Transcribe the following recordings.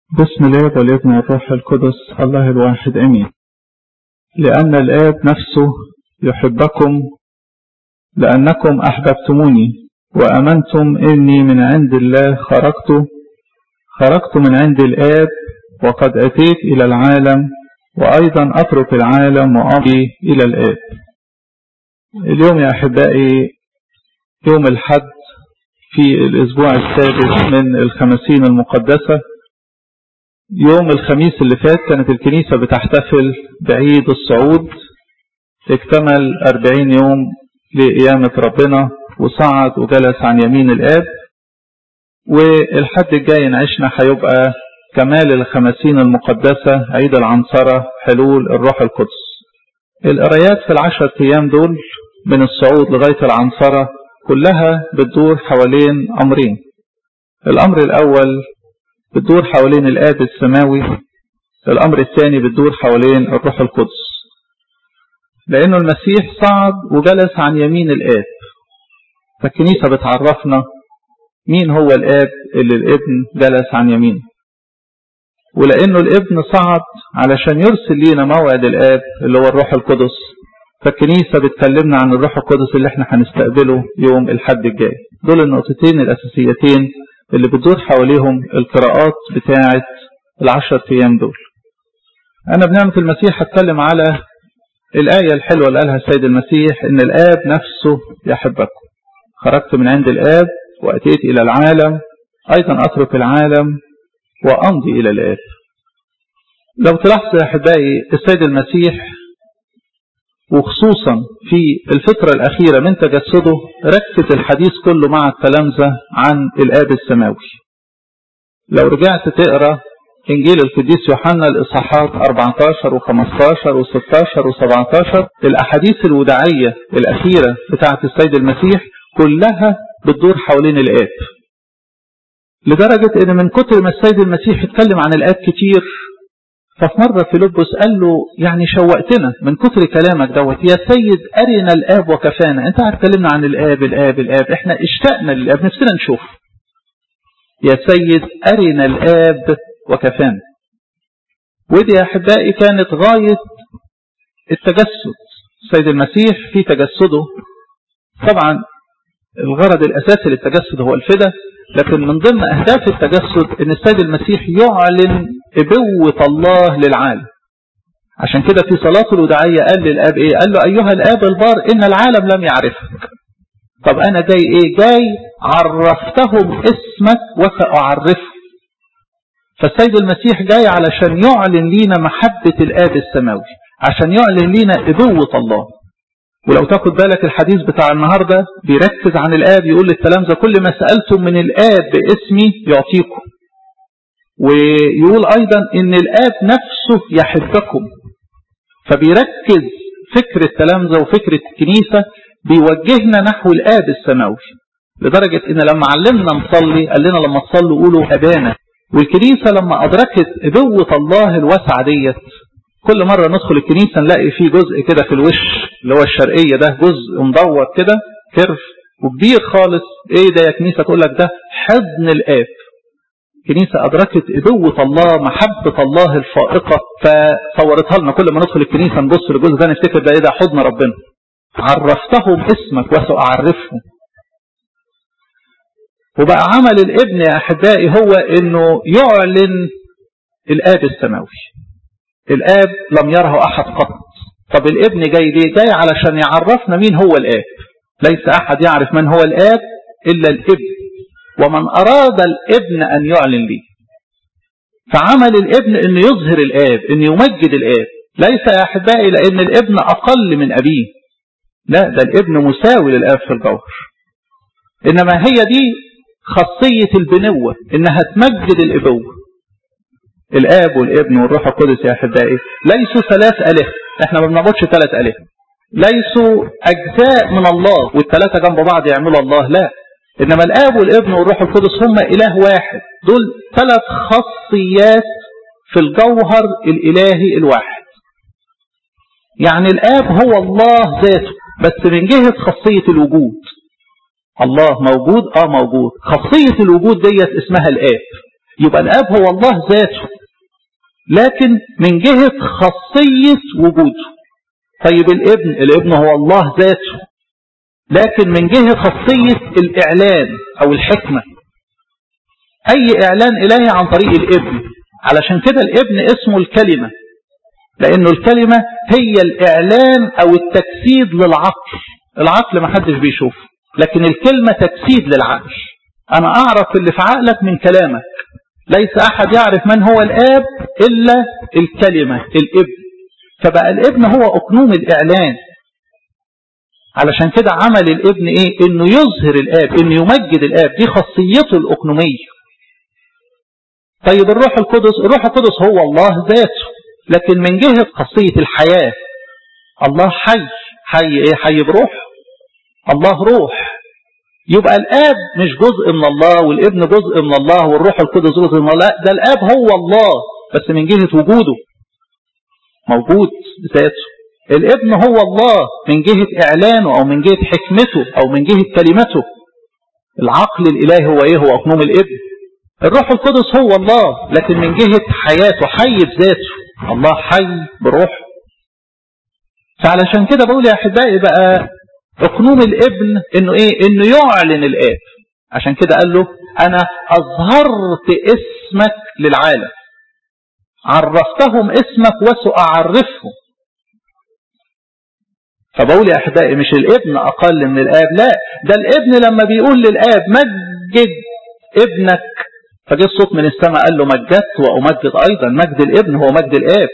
بسم الآب والابن والروح القدس الله الواحد امين. لأن الآب نفسه يحبكم لأنكم أحببتموني وأمنتم إني من عند الله خرجت من عند الآب وقد أتيت إلى العالم وأيضا أترك العالم وأمضي إلى الآب. اليوم يا أحبائي يوم الحد في الأسبوع السادس من الخمسين المقدسة. يوم الخميس اللي فات كانت الكنيسة بتحتفل بعيد الصعود، اكتمل 40 يوم لقيامة ربنا وصعد وجلس عن يمين الآب، والحد الجاي نعيشنا هيبقى كمال الخمسين المقدسة، عيد العنصرة، حلول الروح القدس. القرايات في 10 أيام دول من الصعود لغاية العنصرة كلها بتدور حوالين أمرين. الأمر الأول بتدور حوالين الآب السماوي، الأمر الثاني بتدور حوالين الروح القدس، لأنه المسيح صعد وجلس عن يمين الآب، فالكنيسة بتعرفنا مين هو الآب اللي الابن جلس عن يمينه، ولأنه الابن صعد علشان يرسل لنا موعد الآب اللي هو الروح القدس، فالكنيسة بتكلمنا عن الروح القدس اللي احنا هنستقبله يوم الحد الجاي. دول النقطتين الأساسيتين اللي بتدور حواليهم القراءات بتاعة 10 أيام دول. أنا بنعمة المسيح هتكلم على الآية الحلوة اللي قالها السيد المسيح، إن الآب نفسه يحبكم. خرجت من عند الآب وأتيت إلى العالم، أيضا أترك العالم وأمضي إلى الآب. لو تلاحظوا يا أحبائي السيد المسيح وخصوصا في الفترة الأخيرة من تجسده ركز الحديث كله مع التلامذة عن الآب السماوي. لو رجعت تقرأ إنجيل القديس يوحنا الإصحاحات 14 و15 و16 و17، الأحاديث الوداعية الأخيرة بتاعة السيد المسيح كلها بتدور حوالين الآب، لدرجة إن من كتر ما السيد المسيح اتكلم عن الآب كتير، ففي مرة فيلبس قال له يعني شوقتنا من كتر كلامك دوت يا سيد، أرنا الآب وكفانا. انت هتكلمنا عن الآب الآب الآب، احنا اشتقنا للآب، نفسنا نشوف. يا سيد أرنا الآب وكفانا. ودي يا أحبائي كانت غاية التجسد. السيد المسيح في تجسده طبعا الغرض الأساسي للتجسد هو الفداء، لكن من ضمن أهداف التجسد إن السيد المسيح يعلن إبوة الله للعالم. عشان كده في صلاته الوداعية قال للآب إيه؟ قال له أيها الآب البار إن العالم لم يعرفك. طب أنا جاي إيه؟ جاي عرفتهم اسمك وسأعرفهم. فالسيد المسيح جاي علشان يعلن لينا محبة الآب السماوي، عشان يعلن لينا إبوة الله. ولو تاخد بالك الحديث بتاع النهاردة بيركز عن الآب، يقول للتلامذة كل ما سألتم من الآب باسمي يعطيكم. ويقول أيضا إن الآب نفسه يحبكم. فبيركز فكر التلامذة وفكر الكنيسة بيوجهنا نحو الآب السماوي، لدرجة إن لما علمنا نصلي قال لنا لما تصلوا قولوا أبانا. والكنيسة لما أدركت إبوة الله الواسعة ديت، كل مرة ندخل الكنيسة نلاقي فيه جزء كده في الوش اللي هو الشرقية، ده جزء مدور كده كرف وكبير خالص. ايه ده يا كنيسة؟ تقول لك ده حضن الآب. كنيسة أدركت إبوة الله، محبة الله الفائقة، فصورتها لنا. كل ما ندخل الكنيسة نبص للجزء ده نفتكر ده ايه؟ ده حضن ربنا. عرفتهم اسمك وسأعرفهم. وبقى عمل الابن يا أحبائي هو إنه يعلن الآب السماوي. الآب لم يره أحد قط. طب الابن جاي ليه؟ جاي علشان يعرفنا مين هو الآب. ليس أحد يعرف من هو الآب إلا الابن، ومن أراد الابن أن يعلن ليه. فعمل الابن أن يظهر الآب، أن يمجد الآب. ليس يا أحبائي لأن الابن أقل من أبيه، لا، ده الابن مساوي للآب في الجوهر. إنما هي دي خاصية البنوة، إنها تمجد الإبوة. الآب والابن والروح القدس يا أحبائي ليسوا 3 آلهة. احنا ما بنعبدش 3 آلهة. ليسوا أجزاء من الله والثلاثة جنب بعض يعملوا الله، لا. إنما الآب والابن والروح القدس هم إله واحد. دول 3 خاصيات في الجوهر الإلهي الواحد. يعني الآب هو الله ذاته، بس من جهة خاصية الوجود. الله موجود، موجود. خاصية الوجود ديت اسمها الآب. يبقى الآب هو الله ذاته، لكن من جهة خاصية وجوده. طيب الابن هو الله ذاته، لكن من جهة خاصية الإعلان أو الحكمة. أي إعلان إلهي عن طريق الابن، علشان كده الابن اسمه الكلمة، لأنه الكلمة هي الإعلان أو التجسيد للعقل. العقل ما حدش بيشوفه، لكن الكلمة تجسيد للعقل. أنا أعرف اللي في عقلك من كلامك. ليس أحد يعرف من هو الآب إلا الكلمة الابن. فبقى الابن هو أقنوم الإعلان. علشان كده عمل الابن إيه؟ إنه يظهر الآب، إنه يمجد الآب، دي خاصيته الأقنومية. طيب الروح القدس هو الله ذاته، لكن من جهة خاصية الحياة. الله حي إيه؟ حي بروح. الله روح. يبقى الآب مش جزء من الله، والابن جزء من الله، والروح القدس جزء من الله. لا، ده الآب هو الله، بس من جهة وجوده موجود ذاته. الابن هو الله من جهة إعلانه، أو من جهة حكمته، أو من جهة كلمته. العقل الإلهي هو إيه؟ هو أقنوم الابن. الروح القدس هو الله، لكن من جهة حياته، حي بذاته. الله حي بروح. فعلشان كده بقول يا أحبائي بقى أقنوم الابن إنه إيه؟ إنه يعلن الآب. عشان كده قال له أنا أظهرت اسمك للعالم، عرفتهم اسمك وسأعرفهم. فبقول يا أحبائي مش الابن أقل من الآب، لا، ده الابن لما بيقول للآب مجد ابنك، فجاء الصوت من السماء قال له مجدت وأمجد أيضا. مجد الابن هو مجد الآب.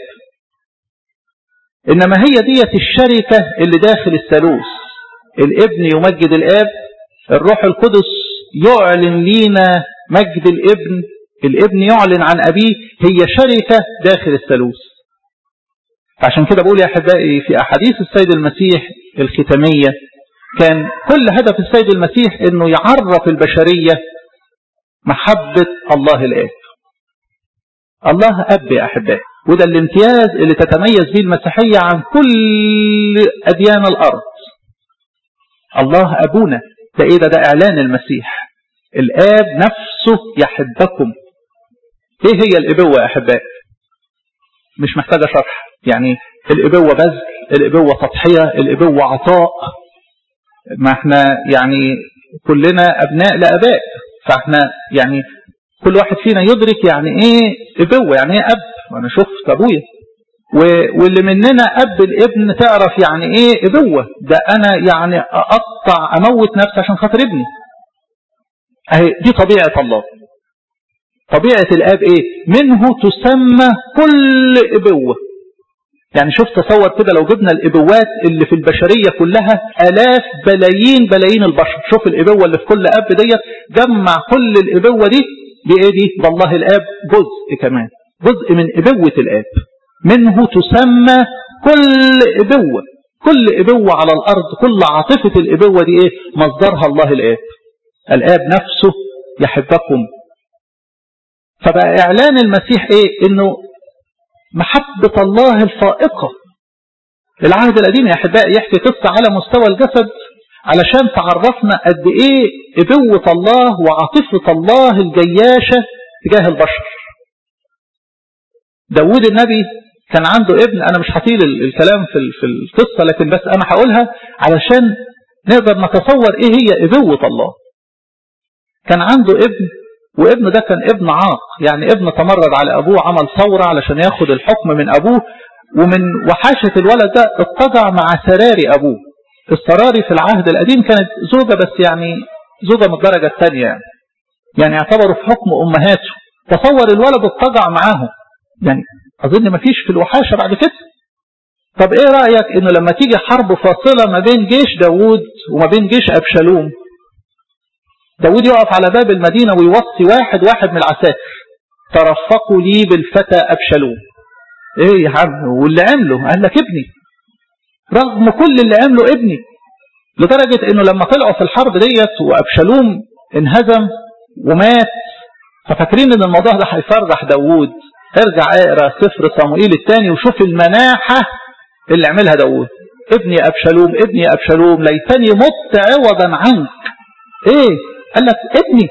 إنما هي ديت الشركة اللي داخل الثالوث. الابن يمجد الآب، الروح القدس يعلن لينا مجد الابن، الابن يعلن عن أبيه. هي شركة داخل الثالوث. عشان كده بقول يا أحبائي في أحاديث السيد المسيح الختامية كان كل هدف السيد المسيح إنه يعرف البشرية محبة الله الآب. الله أب يا أحبائي، وده الامتياز اللي تتميز به المسيحية عن كل أديان الأرض. الله أبونا، ده إيه ده إعلان المسيح. الآب نفسه يحبكم. إيه هي الإبوة يا أحبائي؟ مش محتاجة شرح. يعني الإبوة بذل، الإبوة تضحية، الإبوة عطاء. ما احنا يعني كلنا أبناء لأباء، فاحنا يعني كل واحد فينا يدرك يعني إيه إبوة، يعني إيه أب. وأنا شفت أبويا، واللي مننا أب الابن تعرف يعني إيه إبوة. ده أنا يعني أقطع أموت نفسي عشان خاطر ابني. أهي دي طبيعة الله. طبيعة الآب إيه؟ منه تسمى كل إبوة. يعني شوف تصور كده لو جبنا الإبوات اللي في البشرية كلها آلاف بلايين البشر، شوف الإبوة اللي في كل أب ديت، جمع كل الإبوة دي بإيه؟ دي بالله الآب جزء، كمان جزء من إبوة الآب. منه تسمى كل إبوة. كل إبوة على الأرض، كل عاطفة الإبوة دي إيه؟ مصدرها الله الآب. الآب نفسه يحبكم. فبقى إعلان المسيح إيه؟ إنه محبة الله الفائقة. العهد القديم يا أحبائي يحكي قصة على مستوى الجسد علشان تعرفنا قد إيه إبوة الله وعاطفة الله الجياشة تجاه البشر. داود النبي كان عنده ابن. أنا مش هطيل الكلام في القصة، لكن بس أنا هقولها علشان نقدر نتصور إيه هي إبوة الله. كان عنده ابن، وابنه ده كان ابن عاق، يعني ابن تمرد على أبوه، عمل ثورة علشان ياخد الحكم من أبوه، ومن وحاشة الولد ده اتضع مع سراري أبوه. السراري في العهد القديم كانت زوجة، بس يعني زوجة من الدرجة الثانية، يعني يعتبروا في حكم أمهاته. تصور الولد اتضع معاهم، يعني أظن ما فيش في الوحاشة بعد كده. طب إيه رأيك إنه لما تيجي حرب فاصلة ما بين جيش داود وما بين جيش أبشالوم، داود يقف على باب المدينة ويوصي واحد من العساكر: ترفقوا لي بالفتى أبشالوم. ايه يا عم؟ واللي عمله قال لك ابني، رغم كل اللي عمله ابني. لدرجة انه لما طلعوا في الحرب ديت وأبشالوم انهزم ومات، ففاكرين ان الموضوع ده هيفرح داود. ارجع اقرا سفر صموئيل الثاني وشوف المناحة اللي عملها داود. ابني يا أبشالوم، ابني يا أبشالوم، ليتني مت عوضا عنك. ايه؟ قال لك ابني.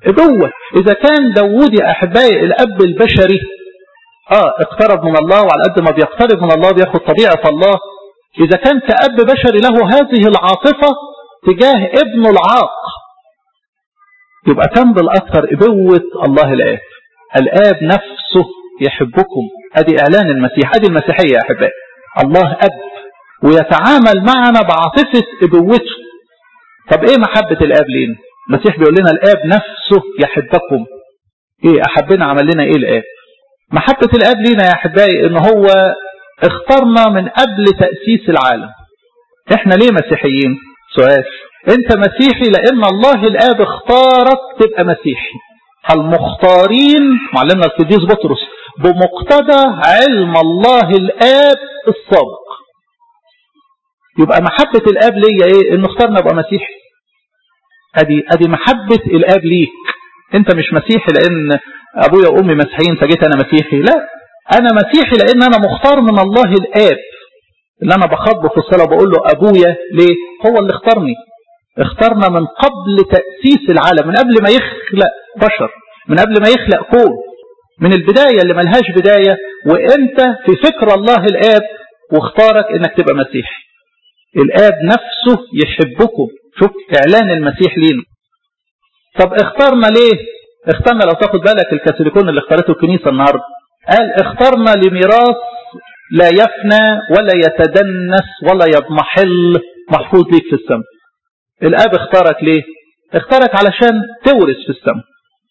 ابوة. اذا كان داوود يا احبائي الاب البشري اقترب من الله، وعلى قد ما بيقترب من الله بياخد طبيعة الله، اذا كان كأب بشري له هذه العاطفة تجاه ابنه العاق، يبقى كم بالاكثر ابوة الله الاب. الاب نفسه يحبكم. ادي اعلان المسيح، ادي المسيحية يا احبائي. الله اب ويتعامل معنا بعاطفة ابوته. طب ايه محبة الاب لينا؟ المسيح بيقول لنا الاب نفسه يحبكم. ايه احبنا؟ عمل لنا ايه الاب؟ محبة الاب لينا يا احبائي ان هو اختارنا من قبل تأسيس العالم. احنا ليه مسيحيين؟ سؤال. انت مسيحي لان الله الاب اختارك تبقى مسيحي. المختارين معلمنا القديس بطرس بمقتضى علم الله الاب السابق. يبقى محبة الاب ليا ايه؟ انه اختارنا ابقى مسيحي. ادي محبة الاب ليك. انت مش مسيحي لان ابويا وامي مسيحيين فجيت انا مسيحي، لا، انا مسيحي لان انا مختار من الله الاب اللي انا بخاطبه في الصلاه بقول له ابويا. ليه؟ هو اللي اختارني. اختارنا من قبل تأسيس العالم، من قبل ما يخلق بشر، من قبل ما يخلق كون، من البداية اللي ملهاش بداية، وانت في فكر الله الاب واختارك انك تبقى مسيحي. الاب نفسه يحبكم. شوف اعلان المسيح لينا. طب اختارنا ليه؟ اختارنا لو تاخد بالك الكاثوليكون اللي اختارته الكنيسة النهاردة قال اختارنا لميراث لا يفنى ولا يتدنس ولا يضمحل محفوظ ليك في السماء. الاب اختارك ليه؟ اختارك علشان تورث في السماء.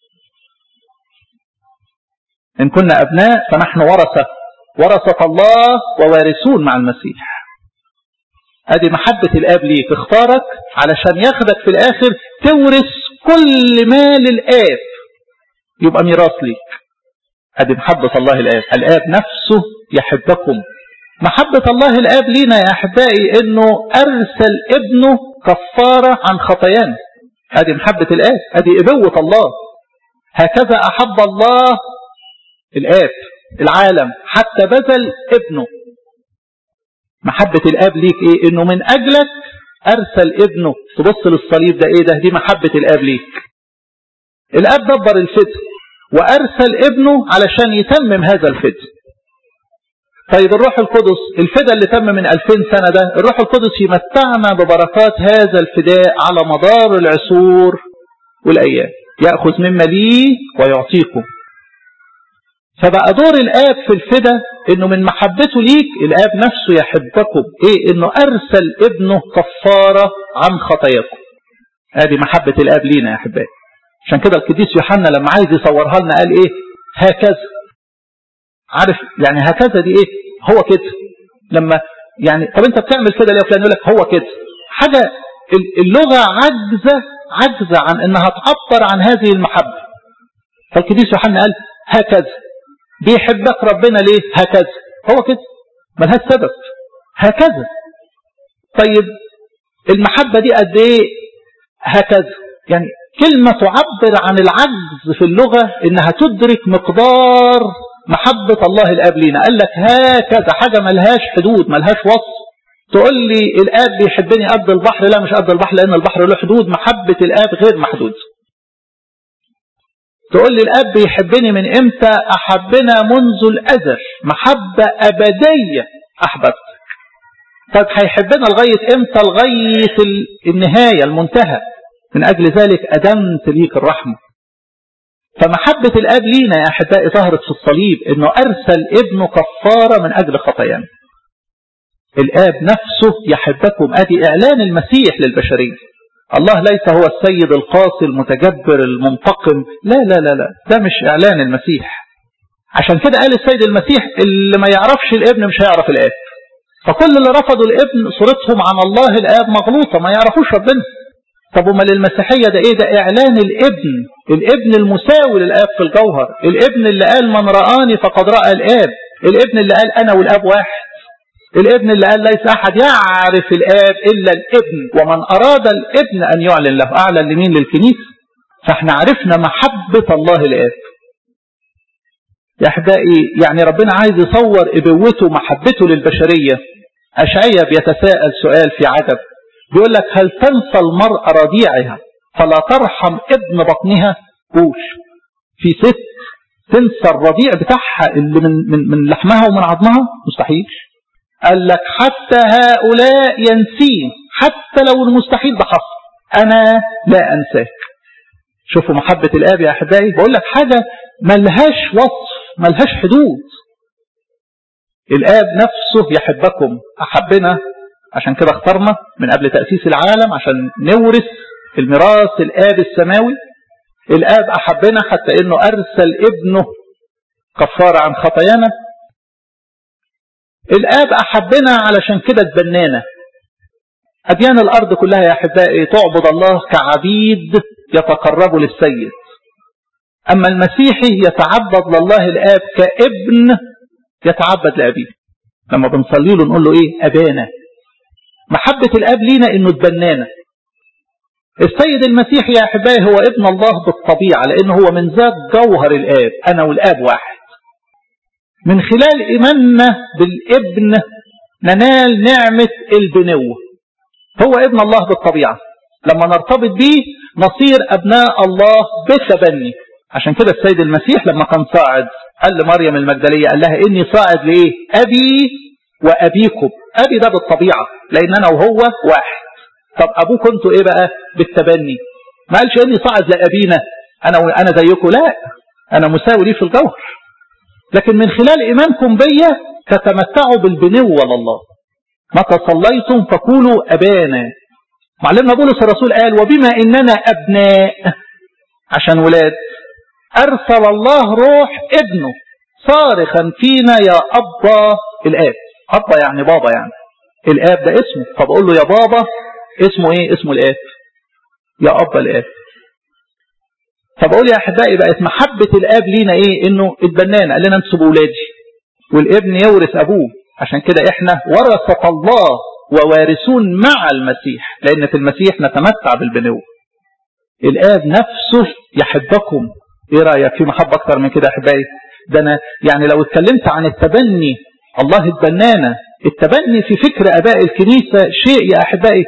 ان كنا ابناء فنحن ورثة الله ووارثون مع المسيح. ادي محبة الاب ليك، اختارك علشان ياخدك في الاخر تورث كل مال الاب يبقى ميراث ليك. ادي محبة الله الاب. الاب نفسه يحبكم. محبة الله الاب لينا يا احبائي انه ارسل ابنه كفارة عن خطايانا. ادي محبة الاب، ادي ابوة الله. هكذا احب الله الاب العالم حتى بذل ابنه. محبة الاب ليك ايه؟ انه من اجلك ارسل ابنه. تبص للصليب ده ايه ده؟ دي محبة الاب ليك. الاب دبر الفداء وارسل ابنه علشان يتمم هذا الفداء. طيب الروح القدس، الفداء اللي تم من 2000 سنة ده، الروح القدس يمتعنا ببركات هذا الفداء على مدار العصور والايام. يأخذ مما لي ويعطيكم. فبقى دور الاب في الفداء انه من محبته ليك الاب نفسه يحبكم. ايه؟ انه ارسل ابنه كفارة عن خطاياكم. ادي محبة الاب لينا يا احبائي. عشان كده القديس يوحنا لما عايز يصورها لنا قال ايه؟ هكذا. عارف يعني هكذا دي ايه؟ هو كده. لما يعني طب انت بتعمل كده ليه؟ فلان يقول لك هو كده. حاجة اللغة عجزة عن انها تعبر عن هذه المحبة. فالقديس يوحنا قال هكذا. بيحبك ربنا ليه؟ هكذا. هو كده، ملهاش سبب. هكذا. طيب المحبة دي قد ايه؟ هكذا. يعني كلمة تعبر عن العجز في اللغة انها تدرك مقدار محبة الله الاب لينا. قال لك هكذا، حاجة ملهاش حدود، ملهاش وصف. تقول لي الاب بيحبني قد البحر، لا مش قد البحر، لان البحر له حدود. محبة الاب غير محدود. تقول لي الاب بيحبني من امتى؟ احبنا منذ الازل، محبة ابدية احببتك. طيب هيحبنا لغاية امتى؟ لغاية النهاية المنتهى. من اجل ذلك ادمت ليك الرحمة. فمحبة الاب لينا يا احبائي ظهرت في الصليب، انه ارسل ابنه كفارة من اجل خطايانا. الاب نفسه يحبكم. ادي اعلان المسيح للبشرية. الله ليس هو السيد القاسي المتجبر المنتقم، لا لا لا لا، ده مش اعلان المسيح. عشان كده قال السيد المسيح اللي ما يعرفش الابن مش هيعرف الاب. فكل اللي رفضوا الابن صورتهم عن الله الاب مغلوطة، ما يعرفوش ربنا. طب امال المسيحية ده ايه؟ ده اعلان الابن المساوي للاب في الجوهر، الابن اللي قال من رآني فقد رأى الاب، الابن اللي قال انا والاب واحد، الابن اللي قال ليس احد يعرف الاب الا الابن، ومن اراد الابن ان يعلن له. اعلن لمين؟ للكنيسة. فاحنا عرفنا محبة الله الاب يا احبائي. يعني ربنا عايز يصور ابوته محبته للبشرية. اشعياء بيتساءل سؤال في عجب، بيقول لك هل تنسى المرأة رضيعها فلا ترحم ابن بطنها؟ قول. في ست تنسى الرضيع بتاعها اللي من لحمها ومن عظمها؟ مستحيل. قال لك حتى هؤلاء ينسين، حتى لو المستحيل ده حصل أنا لا أنساك. شوفوا محبة الآب يا أحبائي، بقول لك حاجة ملهاش وصف ملهاش حدود. الآب نفسه يحبكم، أحبنا، عشان كده اختارنا من قبل تأسيس العالم عشان نورث الميراث الآب السماوي. الآب أحبنا حتى إنه أرسل ابنه كفارة عن خطايانا. الآب أحبنا علشان كده اتبنانا. أديان الأرض كلها يا أحبائي تعبد الله كعبيد يتقربوا للسيد، أما المسيحي يتعبد لله الآب كابن يتعبد لأبيه. لما بنصلي له نقول له إيه؟ أبانا. محبة الآب لينا إنه اتبنانا. السيد المسيح يا أحبائي هو ابن الله بالطبيعة، لأنه هو من ذات جوهر الآب. أنا والآب واحد. من خلال إيماننا بالابن ننال نعمة البنوة. هو ابن الله بالطبيعة، لما نرتبط به نصير أبناء الله بالتبني. عشان كده السيد المسيح لما كان صاعد قال لمريم المجدلية، قال لها إني صاعد لإيه؟ أبي وأبيكم. أبي ده بالطبيعة لأن أنا وهو واحد. طب أبوكم أنتوا إيه بقى؟ بالتبني. ما قالش إني صاعد لأبينا أنا زيكم، لا، أنا مساوي ليه في الجوهر. لكن من خلال إيمانكم بيا تتمتعوا بالبنوة لله. متى صليتم فقولوا أبانا. معلمنا بولس الرسول قال وبما إننا أبناء، عشان ولاد، أرسل الله روح ابنه صارخا فينا يا أبا الآب. أبا يعني بابا، يعني الآب ده اسمه، فبقول له يا بابا. اسمه إيه؟ اسمه الآب، يا أبا الآب. فبقول يا أحبائي بقت محبة الآب لينا إيه؟ إنه اتبنانا، قال لنا أنتوا بولادي، والابن يورث أبوه. عشان كده إحنا ورثة الله ووارثون مع المسيح، لأن في المسيح نتمتع بالبنوة. الآب نفسه يحبكم. إيه رأيك في محبة أكتر من كده يا أحبائي؟ ده أنا يعني لو اتكلمت عن التبني، الله اتبنانا. التبني في فكر أباء الكنيسة شيء يا أحبائي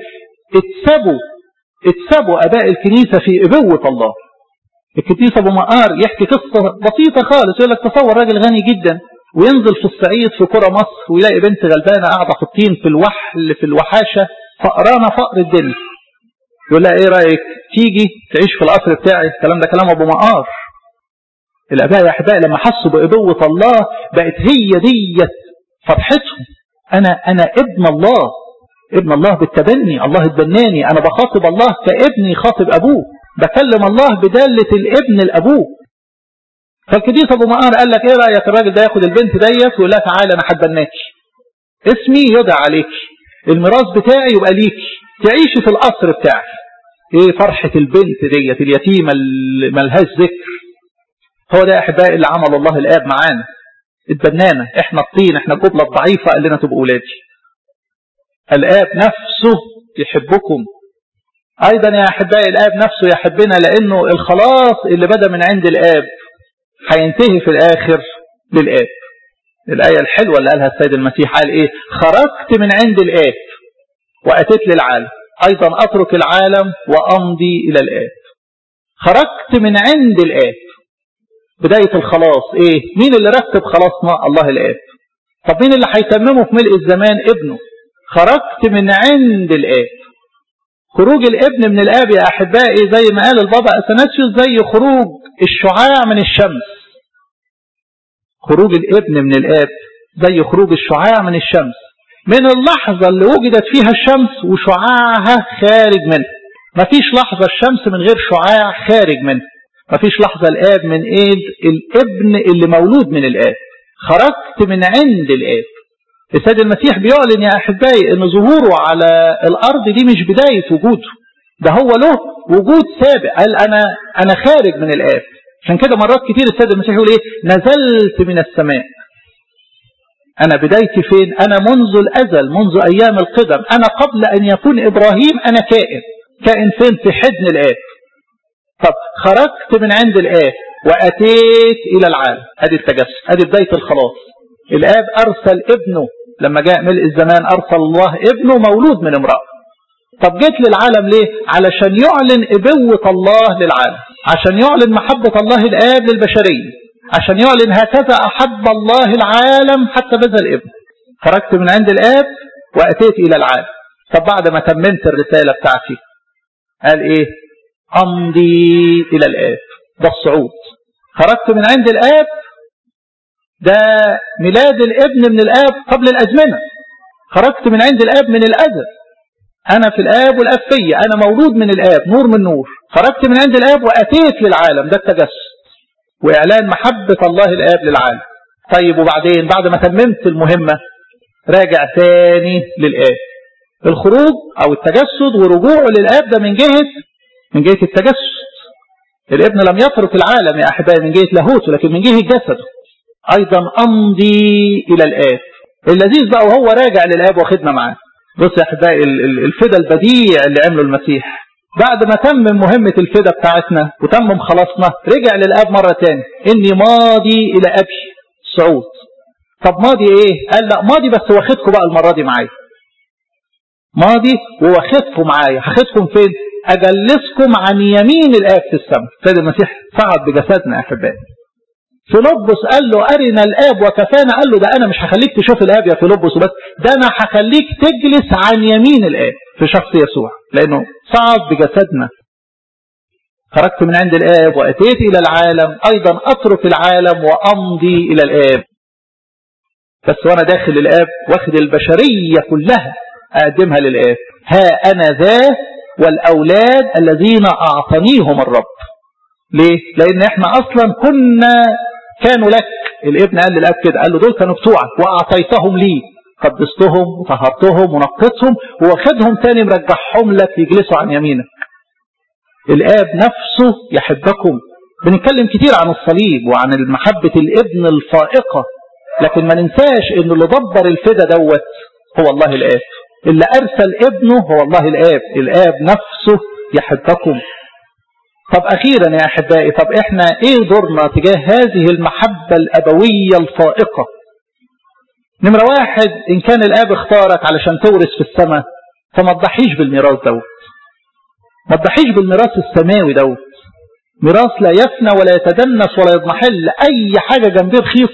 اتسبوا أباء الكنيسة في أبوة الله. الكنيسة أبو مقار يحكي قصة بسيطة خالص، يقول لك تصور راجل غني جدا وينزل في الصعيد في قرى مصر ويلاقي بنت غلبانة قاعدة في الطين في الوحل في الوحاشة، فقرانة فقر الدنيا. يقول لها ايه رأيك تيجي تعيش في القصر بتاعي؟ الكلام ده كلام ابو مقار. الاباء يا احبائي لما حسوا بابوة الله بقت هي ديت فرحتهم. انا ابن الله، ابن الله بالتبني. الله اتبناني، انا بخاطب الله كابني يخاطب ابوه، بكلم الله بدالة الابن الابوه. فالكنيسة ابو مقار قال لك ايه رأيك الراجل ده ياخد البنت ديت ويقول لها تعالى انا هتبناكي، اسمي يدعى عليكي، الميراث بتاعي يبقى ليكي، تعيشي في القصر بتاعي. ايه فرحة البنت ديت اليتيمة اللي ملهاش ذكر. هو ده يا احبائي اللي عمل الله الاب معانا، اتبنانا. احنا الطين، احنا القبلة الضعيفة، قال لنا تبقوا ولادي. الاب نفسه يحبكم. ايضا يا احبائي الاب نفسه يحبنا، لانه الخلاص اللي بدأ من عند الاب هينتهي في الاخر للاب. الآية الحلوة اللي قالها السيد المسيح قال ايه؟ خرجت من عند الآب وأتيت للعالم، أيضا أترك العالم وأمضي إلى الآب. خرجت من عند الآب، بداية الخلاص ايه؟ مين اللي رتب خلاصنا؟ الله الآب. طب مين اللي هيتممه في ملء الزمان؟ ابنه. خرجت من عند الآب. خروج الابن من الآب يا أحبائي زي ما قال البابا أثناسيوس زي خروج الشعاع من الشمس. خروج الابن من الآب زي خروج الشعاع من الشمس. من اللحظة اللي وجدت فيها الشمس وشعاعها خارج منها. مفيش لحظة الشمس من غير شعاع خارج منها. مفيش لحظة الآب من ايد الابن اللي مولود من الآب. خرجت من عند الآب. السيد المسيح بيعلن يا أحبائي ان ظهوره على الأرض دي مش بداية وجوده، ده هو له وجود سابق. قال أنا خارج من الآب. عشان كده مرات كتير السيد المسيح يقول ايه؟ نزلت من السماء. انا بدايتي فين؟ انا منذ الازل، منذ ايام القدم، انا قبل ان يكون ابراهيم انا كائن فين؟ في حضن الاب. طب خرجت من عند الاب واتيت الى العالم، ادي التجسد، ادي بداية الخلاص. الاب ارسل ابنه لما جاء ملء الزمان، ارسل الله ابنه مولود من امرأة. طب جيت للعالم ليه؟ علشان يعلن ابوة الله للعالم، عشان يعلن محبة الله الآب للبشرية، عشان يعلن هكذا أحب الله العالم حتى بذل الابن. خرجت من عند الآب وأتيت إلى العالم. طب بعد ما تممت الرسالة بتاعتي قال إيه؟ أمضي إلى الآب. ده الصعود. خرجت من عند الآب، ده ميلاد الابن من الآب قبل الأزمنة. خرجت من عند الآب من الأزل، أنا في الآب والآب فيا، أنا مولود من الآب، نور من نور. خرجت من عند الآب وأتيت للعالم، ده التجسد وإعلان محبة الله الآب للعالم. طيب وبعدين بعد ما تممت المهمة راجع ثاني للآب. الخروج أو التجسد ورجوعه للآب ده من جهة التجسد. الابن لم يترك العالم يا أحبائي من جهة لاهوته، لكن من جهة جسده. أيضا أمضي إلى الآب. اللذيذ بقى وهو راجع للآب واخدنا معاه. بص يا أحبائي الفدا البديع اللي عمله المسيح بعد ما تمم مهمة الفدا بتاعتنا وتمم خلاصنا، رجع للآب مرة تاني. إني ماضي إلى أبي. الصعود. طب ماضي إيه؟ قال لا ماضي بس واخدكم بقى المرة دي معايا. ماضي وواخدكم معايا. هاخدكم فين؟ أجلسكم عن يمين الآب في السماء. سيد المسيح صعد بجسدنا يا أحبائي. فيلبس قال له أرنا الآب وكفانا. قال له ده أنا مش هخليك تشوف الآب يا فيلبس وبس، ده أنا هخليك تجلس عن يمين الآب في شخص يسوع، لأنه صعد بجسدنا. خرجت من عند الآب وأتيت إلى العالم، أيضا أترك العالم وأمضي إلى الآب. بس وأنا داخل الآب واخد البشرية كلها أقدمها للآب. ها أنا ذا والأولاد الذين أعطانيهم الرب. ليه؟ لأن احنا أصلا كانوا لك. الابن قال للأب كده، قال له دول كانوا بتوعك وأعطيتهم لي، قدستهم وطهرتهم ونقتهم وواخدهم تاني مرجعهم لك يجلسوا عن يمينك. الآب نفسه يحبكم. بنتكلم كتير عن الصليب وعن المحبة الابن الفائقة، لكن ما ننساش ان اللي دبر الفدا دوت هو الله الآب. اللي أرسل ابنه هو الله الآب. الآب نفسه يحبكم. طب أخيرا يا أحبائي، طب إحنا إيه دورنا تجاه هذه المحبة الأبوية الفائقة؟ نمرة واحد، إن كان الآب اختارك علشان تورث في السماء فما تضحيش بالميراث دوت. ما تضحيش بالميراث السماوي دوت. ميراث لا يفنى ولا يتدنس ولا يضمحل، أي حاجة جنبيه رخيص.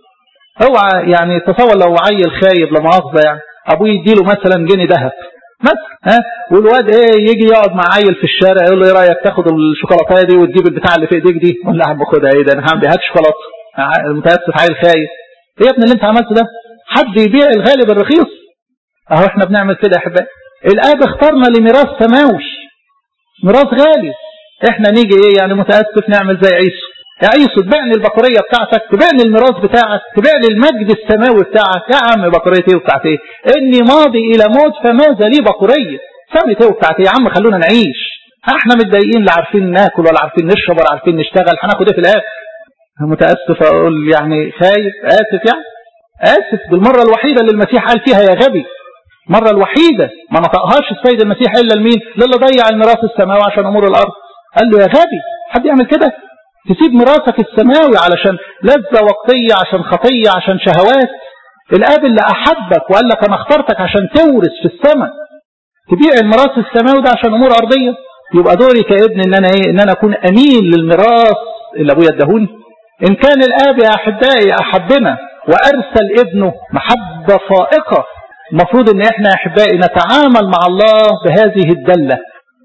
اوعى يعني تصور لو عيل خايب لا مؤاخذة يعني أبوه يديله مثلا جنيه ذهب مثلا، والواد يجي يقعد مع عيل في الشارع يقول له ايه رايك تاخد الشوكولاته دي وتجيب البتاع اللي في ايديك دي؟ يقول له يا عم خدها. ايه ده؟ انا هعمل هات شوكولاته. المتاسف عيل خايف. ايه يا ابني اللي انت عملته ده؟ حد يبيع الغالي بالرخيص؟ اهو احنا بنعمل كده يا احبائي. الاب اختارنا لميراث سماوي، ميراث غالي. احنا نيجي يعني متاسف نعمل زي عيسو. يا عيسو تبيعني البقريه بتاعتك، تبيعني الميراث بتاعك، تبيعني المجد السماوي بتاعك. يا عم بقريه ايه وبتاعت ايه؟ اني ماضي الى موت فماذا لي بقريه؟ سمت ايه وبتاعت ايه؟ يا عم خلونا نعيش. احنا متضايقين، لا عارفين ناكل ولا عارفين نشرب ولا عارفين نشتغل، هناخد ايه في الاخر؟ متاسف اقول يعني خايف، اسف يعني اسف. بالمره الوحيده اللي المسيح قال فيها يا غبي، المره الوحيده ما نطقهاش السيد المسيح الا لمين؟ للي ضيع الميراث السماوي عشان امور الارض. قال له يا غبي، حد يعمل كده؟ تسيب ميراثك السماوي علشان لذة وقتية، عشان خطية، عشان شهوات. الآب اللي أحبك وقال لك أنا اخترتك عشان تورث في السماء، تبيع الميراث السماوي ده عشان أمور أرضية؟ يبقى دوري كابن إن أنا إن أنا أكون أمين للميراث اللي أبويا اداهوني. إن كان الآب يا أحبائي أحبنا وأرسل ابنه محبة فائقة، المفروض إن إحنا يا أحبائي نتعامل مع الله بهذه الدلة.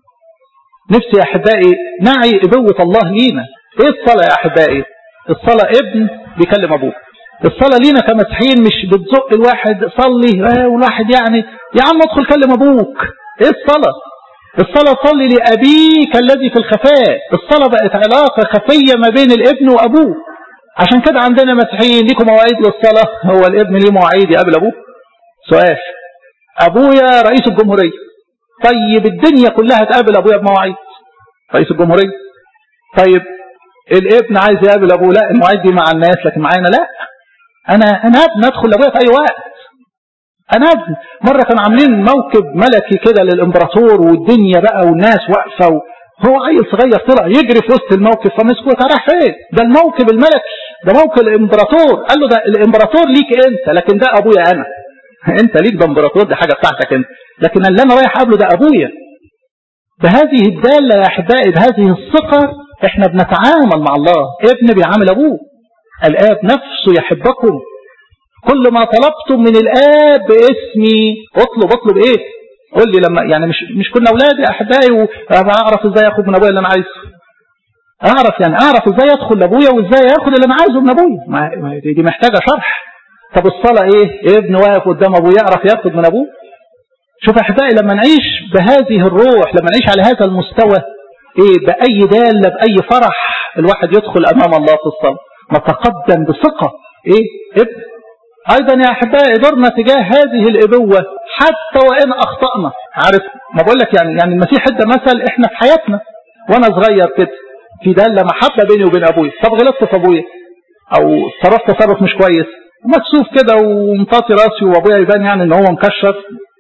نفسي يا أحبائي نعي أبوة الله لينا. ايه الصلاة يا احبائي؟ الصلاة ابن بيكلم ابوه. الصلاة لينا كمسيحيين مش بتزق الواحد صلي والواحد يعني يا عم ادخل كلم ابوك. ايه الصلاة؟ الصلاة صلي لأبيك الذي في الخفاء. الصلاة بقت علاقة خفية ما بين الابن وابوه. عشان كده عندنا مسيحيين ليكم مواعيد للصلاة. هو الابن ليه مواعيد يقابل ابوه؟ سؤال. ابويا رئيس الجمهورية، طيب الدنيا كلها تقابل ابويا بمواعيد رئيس الجمهورية. طيب الابن عايز يقابل ابوه، لا المواعيد دي مع الناس لكن معانا لا. انا ابن ادخل لابويا في اي وقت. انا ابن. مره كانوا عاملين موكب ملكي كده للامبراطور والدنيا بقى والناس واقفه هو عيل صغير طلع يجري في وسط الموكب فمسكوه. راح فين؟ ده الموكب الملكي، ده موكب الامبراطور. قال له ده الامبراطور ليك انت لكن ده ابويا انا. انت ليك ده امبراطور، دي حاجة بتاعتك انت، لكن اللي انا رايح قبله ده ابويا. بهذه الدالة يا احبائي، بهذه الثقة احنا بنتعامل مع الله. ابن بيعامل ابوه، الاب نفسه يحبكم، كل ما طلبتم من الاب باسمي اطلب ايه؟ قول لي لما يعني مش كنا اولاد يا احبائي واعرف ازاي اخد من ابويا اللي انا عايزه، اعرف ازاي ادخل لابويا وازاي اخد اللي انا عايزه من ابويا، دي محتاجه شرح. طب الصلاه ايه؟ ابن واقف قدام ابوه يعرف ياخد من ابوه؟ شوف يا احبائي، لما نعيش بهذه الروح، لما نعيش على هذا المستوى، ايه بأي دالة بأي فرح الواحد يدخل امام الله في الصلاة، نتقدم بثقة. ايه ابن. ايضا يا احبائي دورنا تجاه هذه الابوة حتى وان اخطأنا. عارف ما بقول لك، يعني المسيح ادى مثل احنا في حياتنا وانا صغير كده، في دالة محبة بيني وبين ابويا. طب غلطت في ابويا او تصرفت تصرف مش كويس ومكسوف كده ومطاطي راسي وابويا يبان يعني ان هو مكشر،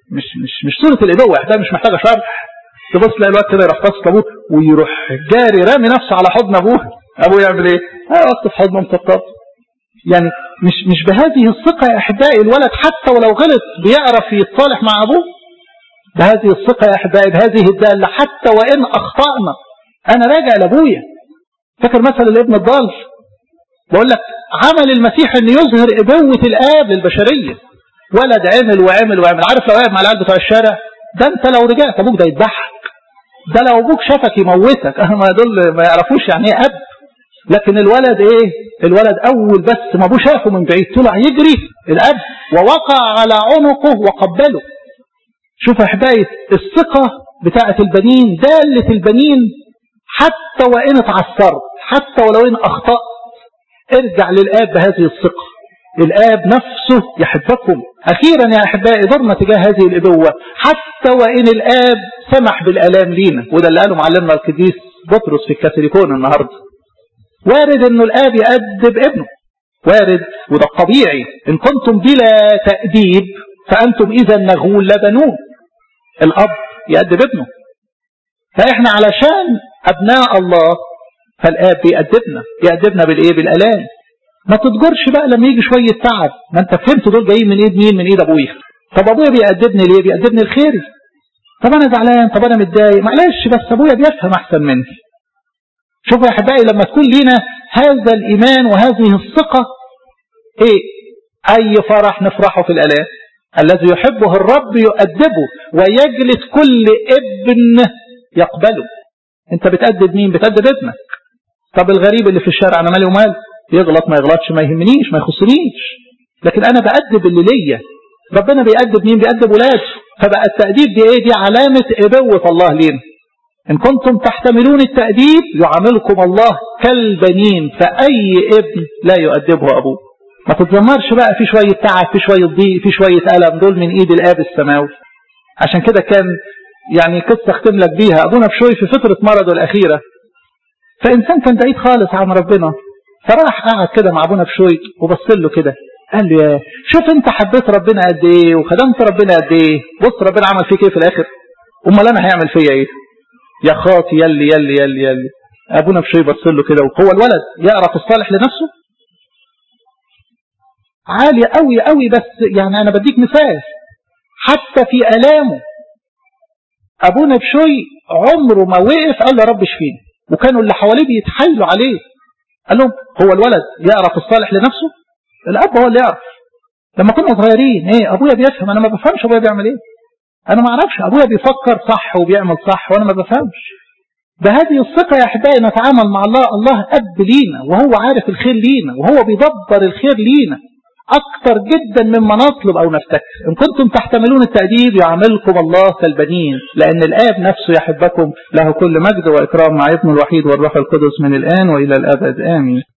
مش صورة الابوة. احنا مش محتاجة شرح. تبص تلاقي الوقت كده يروح باصص لابوه ويروح جاري رامي نفسه على حضن ابوه. ابوه يعمل ايه؟ وقت في حضنه مطبطب. يعني مش بهذه الثقة يا احبائي الولد حتى ولو غلط بيعرف يتصالح مع ابوه. بهذه الثقة يا احبائي، بهذه الدالة حتى وان اخطأنا انا راجع لابويا. فاكر مثل الابن الضال؟ بقول لك عمل المسيح ان يظهر ابوة الاب للبشرية. ولد عمل. عارف لو قاعد مع العيال بتوع الشارع، ده انت لو رجعت ابوك ده يتضحك، ده لو ابوك شافك يموتك. ما دول ما يعرفوش يعني ايه اب. لكن الولد ايه؟ الولد اول بس ما ابوه شافه من بعيد طلع يجري الاب ووقع على عنقه وقبله. شوف يا احبائي الثقة بتاعة البنين، دالة البنين حتى وان اتعثرت، حتى ولو ان اخطأت، ارجع للاب بهذه الثقة. الآب نفسه يحبكم. أخيرا يا أحبائي دورنا تجاه هذه الأبوة حتى وإن الآب سمح بالآلام لينا، وده اللي قاله معلمنا القديس بطرس في الكاثوليكون النهاردة. وارد أنه الآب يأدب ابنه، وارد، وده الطبيعي. إن كنتم بلا تأديب فأنتم إذا نغول لا بنون. الأب يأدب ابنه، فإحنا علشان أبناء الله فالآب يأدبنا بالإيه؟ بالآلام. ما تتجرش بقى لما يجي شوية تعب، ما انت فهمت دول جايين من ايد مين؟ من ايد ابويا. طب ابويا بيأدبني ليه؟ بيأدبني الخير. طب انا زعلان، طب انا متضايق، معلش بس ابويا بيفهم احسن مني. شوفوا يا احبائي لما تكون لينا هذا الايمان وهذه الثقة، ايه اي فرح نفرحه في الالام. الذي يحبه الرب يؤدبه ويجلد كل ابن يقبله. انت بتأدب مين؟ بتأدب ابنك. طب الغريب اللي في الشارع انا مالي ومال، يغلط ما يغلطش ما يهمنيش ما يخصنيش، لكن انا بأدب اللي ليا. ربنا بيأدب مين؟ بيأدب ولاده. فبقى التأديب دي ايه؟ دي علامة ابوة الله لينا. ان كنتم تحتملون التأديب يعاملكم الله كالبنين، فأي ابن لا يؤدبه ابوه. ما تتذمرش بقى في شوية تعب، في شوية ضيق، في شوية ألم، دول من ايد الاب السماوي. عشان كده كان يعني قصة اختم لك بيها ابونا بشوي في فترة مرضه الأخيرة. فإنسان كان بعيد خالص عن ربنا، فراح قاعد كده مع ابونا بشوي وبص له كده قال له يا شوف انت حبيت ربنا قد ايه وخدمت ربنا قد ايه، بص ربنا عمل فيك ايه في الاخر، امال انا هيعمل فيا ايه يا خاطي يلي. ابونا بشوي بص له كده، وهو الولد يعرف الصالح لنفسه عالي قوي. بس يعني انا بديك مثال، حتى في الامه ابونا بشوي عمره ما وقف قال له رب اشفيني، وكانوا اللي حواليه بيتحايلوا عليه. قال لهم هو الولد يعرف الصالح لنفسه؟ الاب هو اللي يعرف. لما كنا صغيرين ايه ابويا بيفهم، انا ما بفهمش ابويا بيعمل ايه، انا ما اعرفش ابويا بيفكر صح وبيعمل صح وانا ما بفهمش. بهذه الثقة يا احبائي نتعامل مع الله. الله اب لينا وهو عارف الخير لينا وهو بيدبر الخير لينا اكتر جدا مما نطلب او نفتكر. ان كنتم تحتملون التأديب يعاملكم الله كالبنين، لان الاب نفسه يحبكم. له كل مجد واكرام مع ابنه الوحيد والروح القدس من الان والى الابد امين.